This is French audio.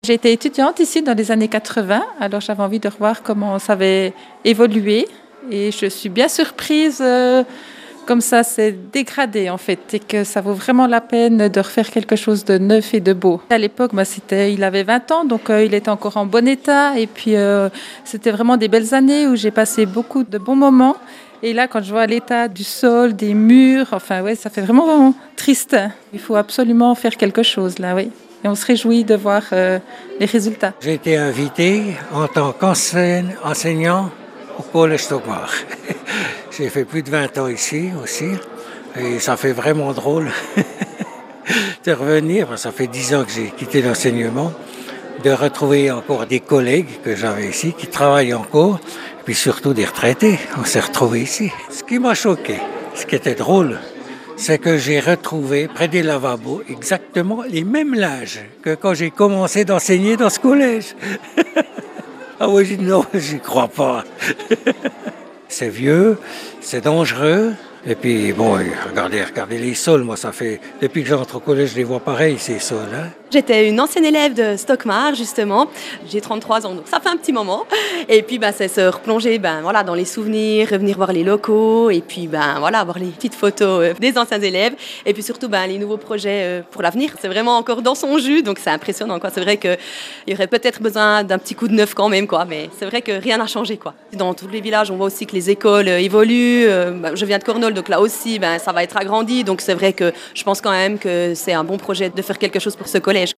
J'ai été étudiante ici dans les années 80, alors j'avais envie de revoir comment ça avait évolué et je suis bien surprise comme ça s'est dégradé en fait et que ça vaut vraiment la peine de refaire quelque chose de neuf et de beau. À l'époque, il avait 20 ans, donc il était encore en bon état et puis c'était vraiment des belles années où j'ai passé beaucoup de bons moments. Et là, quand je vois l'état du sol, des murs, enfin ouais, ça fait vraiment triste. Il faut absolument faire quelque chose là, oui. Et on se réjouit de voir les résultats. J'ai été invité en tant qu'enseignant au Collège Stockmar. J'ai fait plus de 20 ans ici aussi et ça fait vraiment drôle de revenir. Ça fait 10 ans que j'ai quitté l'enseignement, de retrouver encore des collègues que j'avais ici qui travaillent encore, et puis surtout des retraités. On s'est retrouvés ici. Ce qui m'a choqué, ce qui était drôle, c'est que j'ai retrouvé près des lavabos exactement les mêmes linges que quand j'ai commencé d'enseigner dans ce collège. Ah oui, j'ai dit non, j'y crois pas. C'est vieux, c'est dangereux. Et puis, bon, regardez les sols. Moi, ça fait, depuis que j'entre au collège, je les vois pareils, ces sols. Hein. J'étais une ancienne élève de Stockmar, justement. J'ai 33 ans, donc ça fait un petit moment. Et puis, c'est se replonger dans les souvenirs, revenir voir les locaux, et puis voir les petites photos des anciens élèves. Et puis surtout, les nouveaux projets pour l'avenir. C'est vraiment encore dans son jus, donc c'est impressionnant, quoi. C'est vrai qu'il y aurait peut-être besoin d'un petit coup de neuf quand même, quoi. Mais c'est vrai que rien n'a changé, quoi. Dans tous les villages, on voit aussi que les écoles évoluent. Je viens de Cornol, donc là aussi, ça va être agrandi. Donc c'est vrai que je pense quand même que c'est un bon projet de faire quelque chose pour ce collège.